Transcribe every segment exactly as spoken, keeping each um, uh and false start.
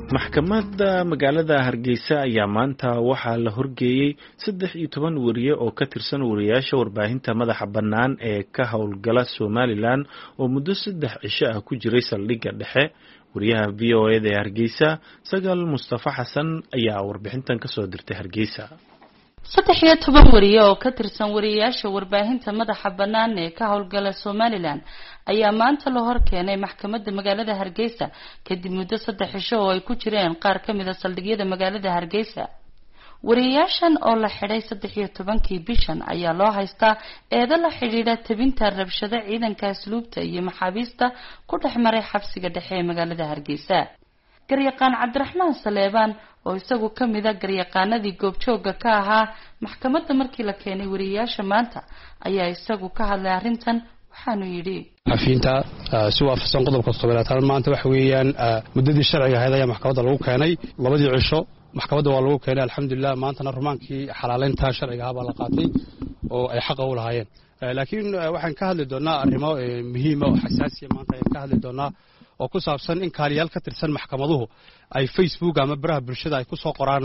maxkamadda magaalada Hargeysa ayaa maanta waxaa la horgeeyay saddex iyo toban wariye oo ka tirsan wariyaasha warbaahinta madaxa bannaan ee ka howlgala Somaliland oo muddo saddex cisho ah ku jiray saldhigga dhexe. wariyaha V O A da ee Hargeysa Sagaal Mustafa Xasan ayaa warbixintan ka soo dirtay Hargeysa. saddex iyo toban wariye oo ka tirsan wariyaasha warbaahinta madaxa bannaan ee ka howlgala Somaliland ayaa maanta la hor keenay maxkamadda magaalada Hargeysa kadib muddo saddex cisho oo ay ku jireen qaar ka mid ah saldhigyada magaalada Hargeysa. wariyaashan oo la xidhay saddex iyo tobankii bishan ayaa loo haystaa eedo la xidhiidha tabinta rabshado ciidanka asluubta iyo maxaabiista ku dhex maray xabsiga dhexe ee magaalada Hargeysa. garyaqaan Cabdiraxmaan Saleebaan oo isagu ka mid ah garyaqaanadii goobjooga ka ahaa maxkamadda markii la keenay wariyaasha maanta ayaa isagu ka hadlay arrintan waxaanu yidhi afiinta si waafaqsan qodobka toddobaad maanta waxa weeyaan muddadii sharciga ahayd ayaa maxkamadda lagu keenay labadii cisho maxkamadda waa lagu keenay alxamdulillah maantana rumaankii xalaaleynta sharciga ah baa la qaatay oo ay xaq u lahaayeen laakiin waxaan ka hadli doonaa arrimo muhiim ah oo xasaasi ah maanta ayaan ka hadli doonaa oo ku saabsan in kaaliyaal ka tirsan maxkamaduhu ay Facebook ama baraha bulshada ay ku soo qoraan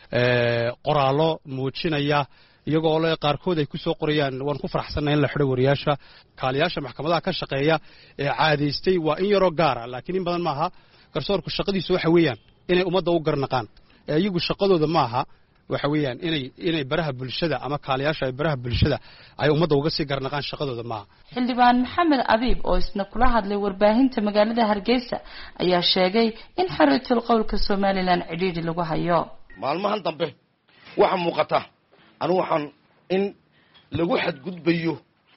qoraallo muujinaya iyagoo le qaarkood ay ku soo qorayaan waan ku faraxsanahay in la xidho wariyaasha kaaliyaasha maxkamadaha ka shaqeeya ee caadaystay waa in yaroo gaar ah laakiin in badan maaha garsoorku shaqadiisu waxa weeyaan inay ummadda u garnaqaan iyagu shaqadooda maaha waxa weeyaan inay inay baraha bulshada ama kaaliyaasha ay baraha bulshada ay ummadda uga sii garnaqaan shaqadooda maaha. xildhibaan Maxamed Abiib oo isna kula hadlay warbaahinta magaalada Hargeysa ayaa sheegay in xariitul qowlka Somaliland cidhiidhi lagu hayo maalmahan dambe waxa muuqata anigu waxaan in lagu xadgudbayo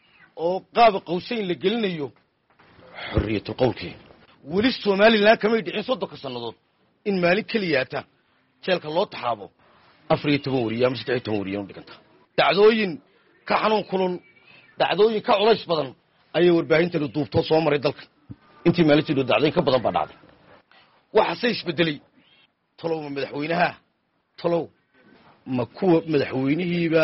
oo qaab qowsayn la gelinayo xariitul qowlkii wali Somaliland kamay dhicin soddon sanadood in maalin kaliyaata jeelka loo taxaabo afar iyo toban wariye ama saddex iyo toban wariye u dhiganta dacdooyin ka xanuun kulul dacdooyin ka culays badan ayay warbaahintan duubto soo maray dalka intii maalintii dacdooyin ka badan baa dhacday waxa say isbedelay talow madaxweynaha talow ma kuwa madaxweynihiiba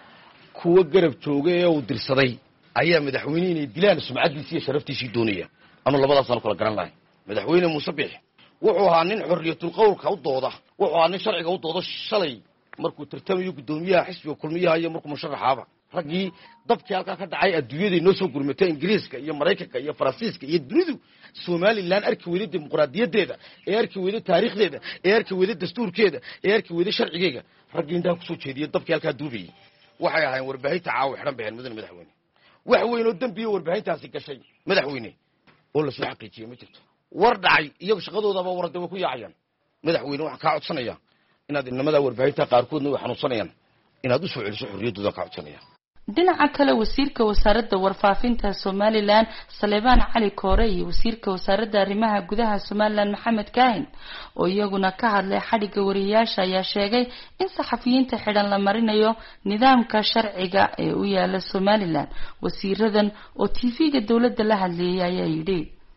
kuwa garab joogay ee uu dirsaday ayaa madaxweynihiina dilaan sumcadiisa iyo sharaftiisa doonaya anu labadaas aan kala garan lahayn madaxweyne Muuse Biixi wuxuu ahaa nin xorriyatul qowlka u dooda wuxuu ahaa nin sharciga u dooda shalay markuu tartamayo gudoomiyaha xisbiga kulmiyaha iyo markuu musharaxaaba ragii dabkii halka ka dhacay adduunyada inoo soo gurmatay Ingiriiska iyo Mareykanka iyo Faransiiska iyo dunidu Somaliland arki weeyay dimuqraadiyadeeda ee arki weeyay taariikhdeeda ee arki weeyay dastuurkeeda ee arki weeyay sharcigeega ragii inta ku soo jeediyay dabkii halka duubay waxay ahaayeen warbaahinta caaw xiran been madaxweyne madaxweyne wax weyn oo dambiyo warbaahintaasi gashay madaxweyne oo la soo xaqiijiyay ma jirto war dhacay iyagu shaqadoodaba warada way ku yaacayaan madaxweyne waxa ka codsanaya inaad inamada warbaahinta qaarkoodna way xanuunsanayaan inaad u soo celiso xorriyadooda ka codsanaya. dhinaca kale wasiirka wasaaradda warfaafinta Somaliland Saleebaan Cali Koore iyo wasiirka wasaaradda arrimaha gudaha Somaliland Maxamed Kaahin oo iyaguna ka hadlay xadhiga wariyaasha ayaa sheegay in saxafiyiinta xidhan la marinayo nidaamka sharciga ee u yaala Somaliland. wasiiradan oo T V-ga dawladda la hadlayay ayaa yidhi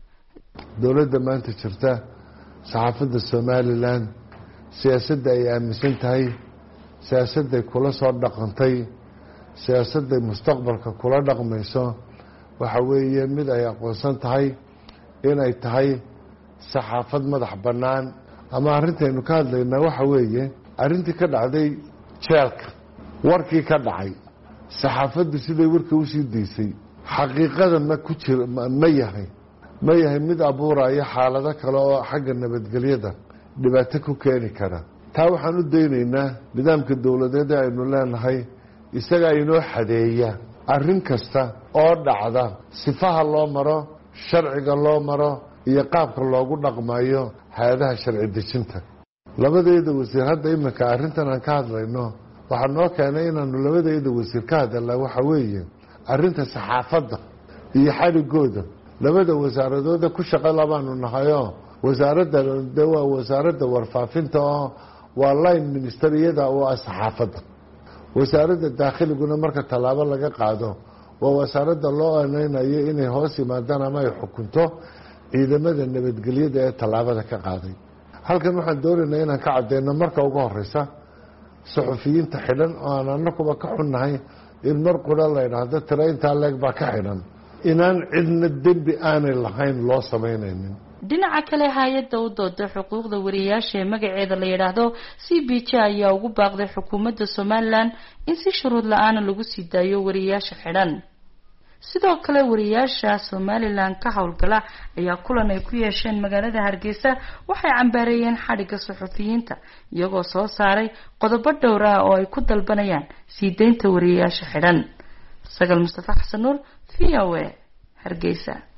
dawladda maanta jirta saxaafadda Somaliland siyaasadda ay aaminsan tahay siyaasadda kula soo dhaqantay siyaasadda mustaqbalka kula dhaqmayso waxa weeye mid ay aqoonsan tahay inay tahay saxaafad madax bannaan ama arintaynu ka hadlaynaa waxa weeye arrintii ka dhacday jeelka warkii ka dhacay saxaafaddu siday warka u sii daysay xaqiiqada ma ku jira ma yahay ma yahay mid abuuraya xaalado kale oo xagga nabadgelyada dhibaato ku keeni kara taa waxaan u daynaynaa nidaamka dawladeed ee aynu leenahay isaga inoo xadeeya arrin kasta oo dhacda sifaha loo maro sharciga loo maro iyo qaabka loogu dhaqmayo hay'adaha sharci dejinta labadeeda wasiir hadda iminka arrintan aan ka hadlayno waxaa noo keenay inaanu labadeeda wasiir ka hadalnaa waxa weeye arrinta saxaafadda iyo xadhigooda labada wasaaradooda ku shaqo labaanu nahayoo wasaaradda de waa wasaaradda warfaafinta oo waa line ministeriyada oo ah saxaafadda wasaaradda daakhliguna marka tallaabo laga qaado waa wasaaradda loo aaneynayo inay hoos yimaadaan ama ay xukunto ciidamada nabadgelyada ee tallaabada ka qaaday halkan waxaan doonaynaa inaan ka cadeyno marka ugu horeysa saxufiyiinta xidhan oo aan anakuba ka xunnahay in mar qura la yidhaahdo tira intaa leeg baa ka xidhan inaan cidna dembi aanay lahayn loo samaynaynin dhinaca kale hay-adda u dooda xuquuqda wariyaasha ee magaceeda la yidhaahdo C B J ayaa ugu baaqday xukuumadda Somaliland in si shuruud la-aan lagu sii daayo wariyaasha xidhan. sidoo kale wariyaasha Somaliland ka howlgala ayaa kulan ay ku yeesheen magaalada Hargeysa waxay cambaareeyeen xadhiga suxufiyiinta iyagoo soo saaray qodobo dhowr ah oo ay ku dalbanayaan sii deynta wariyaasha xidhan. Sagal Mustafa Xasan Nuur, V O A, Hargeysa.